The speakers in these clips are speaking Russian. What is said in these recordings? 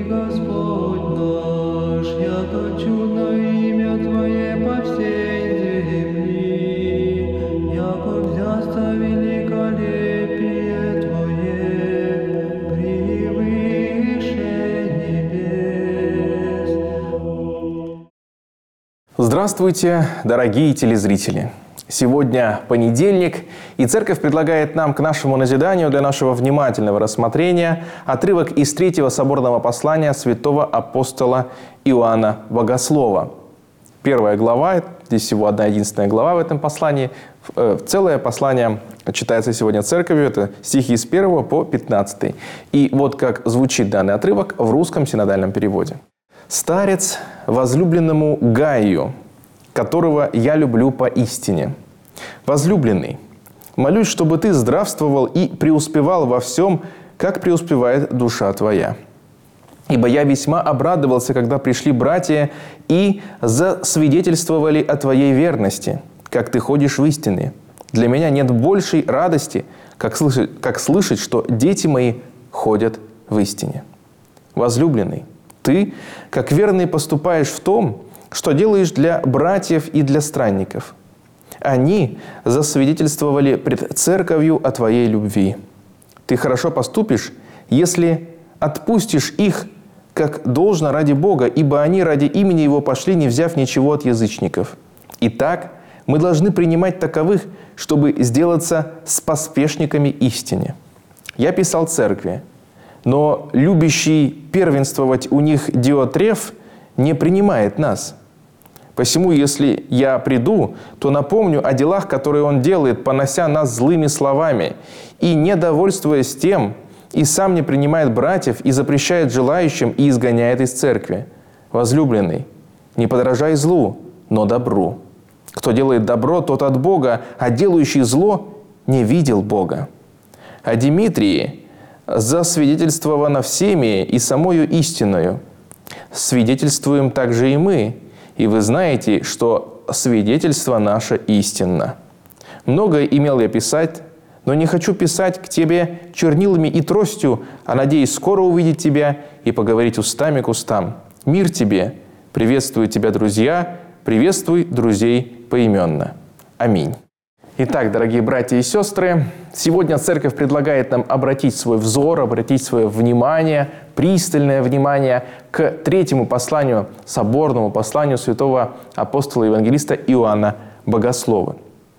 Господь наш, яко чудно имя Твое по всей земли, яко взясто великолепие Твое превыше небес. Здравствуйте, дорогие телезрители! Сегодня понедельник, и Церковь предлагает нам к нашему назиданию, для нашего внимательного рассмотрения, отрывок из Третьего соборного послания святого апостола Иоанна Богослова. Первая глава, здесь всего одна единственная глава в этом послании. Целое послание читается сегодня Церковью, это стихи с 1 по 15. И вот как звучит данный отрывок в русском синодальном переводе. «Старец возлюбленному Гаю, которого я люблю поистине. Возлюбленный, молюсь, чтобы ты здравствовал и преуспевал во всем, как преуспевает душа твоя. Ибо я весьма обрадовался, когда пришли братья и засвидетельствовали о твоей верности, как ты ходишь в истине. Для меня нет большей радости, как слышать, что дети мои ходят в истине. Возлюбленный, ты, как верный, поступаешь в том, что делаешь для братьев и для странников. Они засвидетельствовали пред церковью о твоей любви. Ты хорошо поступишь, если отпустишь их, как должно ради Бога, ибо они ради имени Его пошли, не взяв ничего от язычников. Итак, мы должны принимать таковых, чтобы сделаться споспешниками истине. Я писал церкви, но любящий первенствовать у них Диотреф не принимает нас. Посему, если я приду, то напомню о делах, которые он делает, понося нас злыми словами, и, недовольствуясь тем, и сам не принимает братьев, и запрещает желающим, и изгоняет из церкви. Возлюбленный, не подражай злу, но добру. Кто делает добро, тот от Бога, а делающий зло не видел Бога. О Димитрии засвидетельствовано всеми и самою истиною. Свидетельствуем также и мы, и вы знаете, что свидетельство наше истинно. Многое имел я писать, но не хочу писать к тебе чернилами и тростью, а надеюсь скоро увидеть тебя и поговорить устами к устам. Мир тебе! Приветствую тебя, друзья! Приветствуй друзей поименно. Аминь. Итак, дорогие братья и сестры, сегодня Церковь предлагает нам обратить свой взор, обратить свое внимание, пристальное внимание к третьему посланию, соборному посланию святого апостола и евангелиста Иоанна Богослова.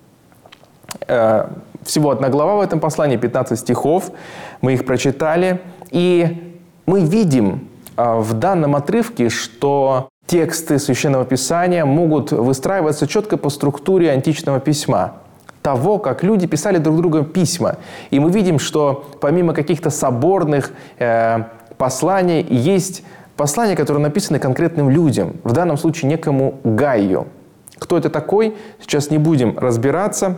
Всего одна глава в этом послании, 15 стихов, мы их прочитали, и мы видим в данном отрывке, что тексты Священного Писания могут выстраиваться четко по структуре античного письма, того, как люди писали друг другу письма. И мы видим, что помимо каких-то соборных посланий, есть послания, которые написаны конкретным людям, в данном случае некому Гаю. Кто это такой, сейчас не будем разбираться.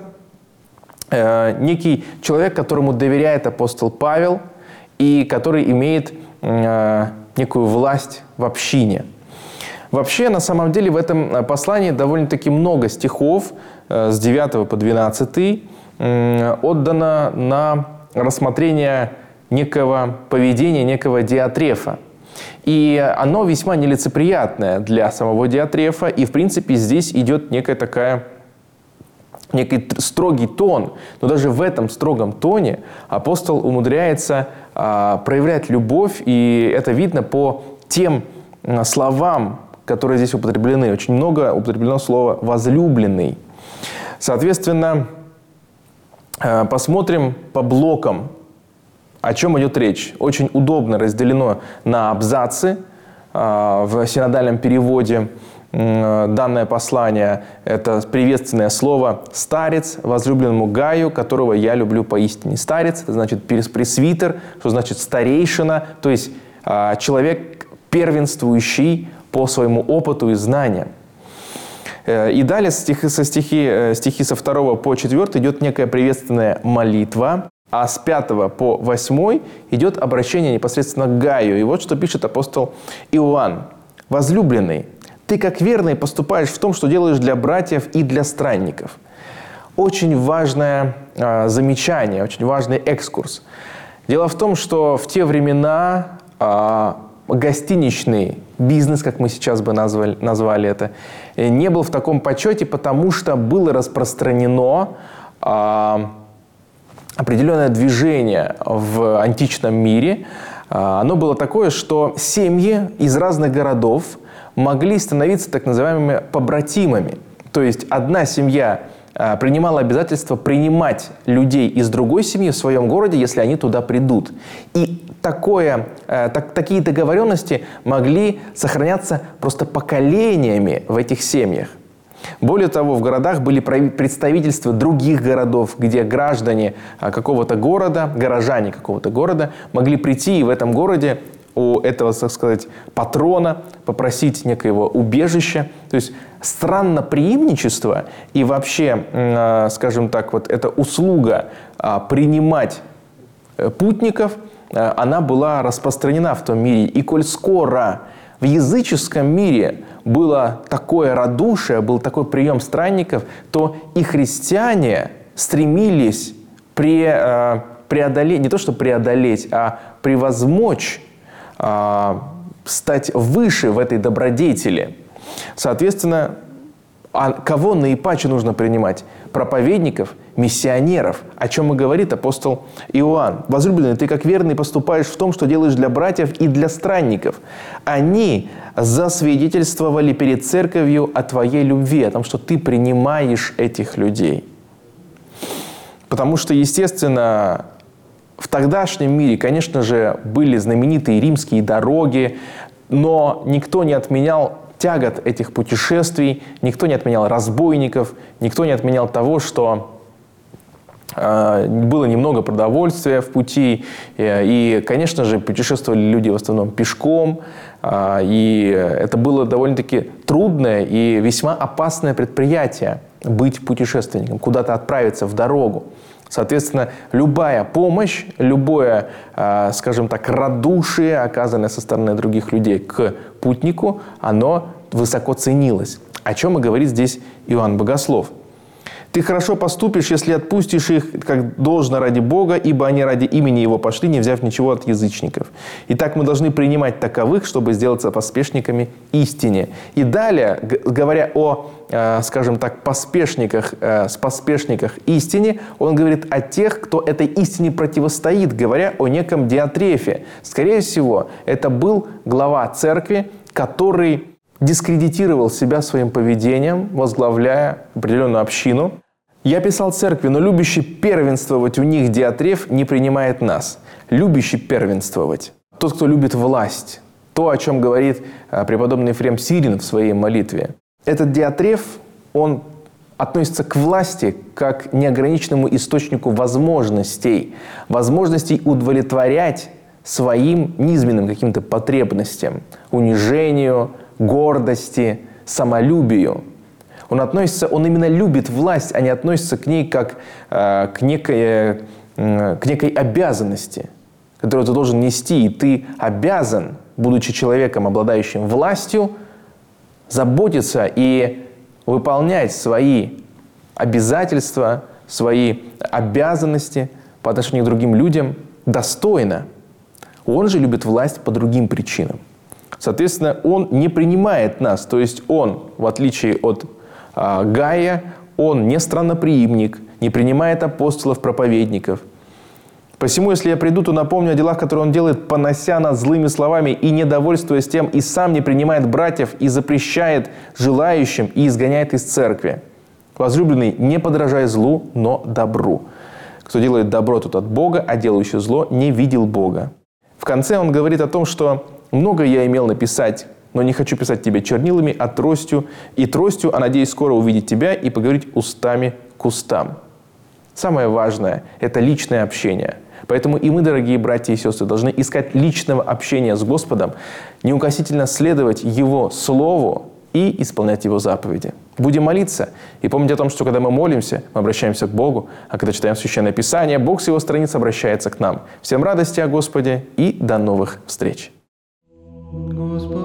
Некий человек, которому доверяет апостол Павел, и который имеет некую власть в общине. Вообще, на самом деле, в этом послании довольно-таки много стихов, с 9 по 12, отдано на рассмотрение некого поведения, некого Диотрефа. И оно весьма нелицеприятное для самого Диотрефа, и, в принципе, здесь идет некий строгий тон. Но даже в этом строгом тоне апостол умудряется проявлять любовь, и это видно по тем словам, которые здесь употреблены. Очень много употреблено слово «возлюбленный». Соответственно, посмотрим по блокам, о чем идет речь. Очень удобно разделено на абзацы. В синодальном переводе данное послание – это приветственное слово «старец возлюбленному Гаю, которого я люблю поистине». Старец – это значит пресвитер, что значит старейшина, то есть человек, первенствующий по своему опыту и знаниям. И далее стихи со 2 по 4 идет некая приветственная молитва, а с 5 по 8 идет обращение непосредственно к Гаю. И вот что пишет апостол Иоанн. «Возлюбленный, ты как верный поступаешь в том, что делаешь для братьев и для странников». Очень важное замечание, очень важный экскурс. Дело в том, что в те времена гостиничный бизнес, как мы сейчас бы назвали это, не был в таком почете, потому что было распространено определенное движение в античном мире. Оно было такое, что семьи из разных городов могли становиться так называемыми побратимами. То есть одна семья принимала обязательство принимать людей из другой семьи в своем городе, если они туда придут. И такие договоренности могли сохраняться просто поколениями в этих семьях. Более того, в городах были представительства других городов, где граждане какого-то города, горожане какого-то города могли прийти и в этом городе у этого, так сказать, патрона попросить некоего убежища. То есть странноприимничество и вообще, скажем так, вот эта услуга принимать путников, она была распространена в том мире. И коль скоро в языческом мире было такое радушие, был такой прием странников, то и христиане стремились преодолеть, не то что преодолеть, а превозмочь, стать выше в этой добродетели. Соответственно, кого наипаче нужно принимать? Проповедников, миссионеров. О чем и говорит апостол Иоанн. «Возлюбленный, ты как верный поступаешь в том, что делаешь для братьев и для странников. Они засвидетельствовали перед церковью о твоей любви, о том, что ты принимаешь этих людей». Потому что, естественно, в тогдашнем мире, конечно же, были знаменитые римские дороги, но никто не отменял тягот этих путешествий, никто не отменял разбойников, никто не отменял того, что было немного продовольствия в пути. И, конечно же, путешествовали люди в основном пешком. И это было довольно-таки трудное и весьма опасное предприятие быть путешественником, куда-то отправиться в дорогу. Соответственно, любая помощь, любое, скажем так, радушие, оказанное со стороны других людей к путнику, оно высоко ценилось. О чем и говорит здесь Иоанн Богослов. «Ты хорошо поступишь, если отпустишь их, как должно ради Бога, ибо они ради имени Его пошли, не взяв ничего от язычников. Итак, мы должны принимать таковых, чтобы сделаться поспешниками истине». И далее, говоря о, скажем так, поспешниках истине, он говорит о тех, кто этой истине противостоит, говоря о неком Диатрефе. Скорее всего, это был глава церкви, который дискредитировал себя своим поведением, возглавляя определенную общину. «Я писал церкви, но любящий первенствовать у них Диатреф не принимает нас». Любящий первенствовать. Тот, кто любит власть. То, о чем говорит преподобный Ефрем Сирин в своей молитве. Этот Диатреф, он относится к власти как к неограниченному источнику возможностей. Возможностей удовлетворять своим низменным каким-то потребностям. Унижению, гордости, самолюбию. Он именно любит власть, а не относится к ней как к некой обязанности, которую ты должен нести. И ты обязан, будучи человеком, обладающим властью, заботиться и выполнять свои обязательства, свои обязанности по отношению к другим людям достойно. Он же любит власть по другим причинам. Соответственно, он не принимает нас. То есть он, в отличие от Гая, он не странноприимник, не принимает апостолов, проповедников. Посему, если я приду, то напомню о делах, которые он делает, понося нас злыми словами и недовольствуясь тем, и сам не принимает братьев, и запрещает желающим, и изгоняет из церкви. Возлюбленный, не подражай злу, но добру. Кто делает добро, тот от Бога, а делающий зло не видел Бога. В конце он говорит о том, что «много я имел написать, но не хочу писать тебе чернилами, а тростью, а надеюсь скоро увидеть тебя и поговорить устами к устам». Самое важное – это личное общение. Поэтому и мы, дорогие братья и сестры, должны искать личного общения с Господом, неукоснительно следовать Его Слову и исполнять Его заповеди. Будем молиться и помнить о том, что когда мы молимся, мы обращаемся к Богу, а когда читаем Священное Писание, Бог с Его страниц обращается к нам. Всем радости о Господе и до новых встреч! Господи.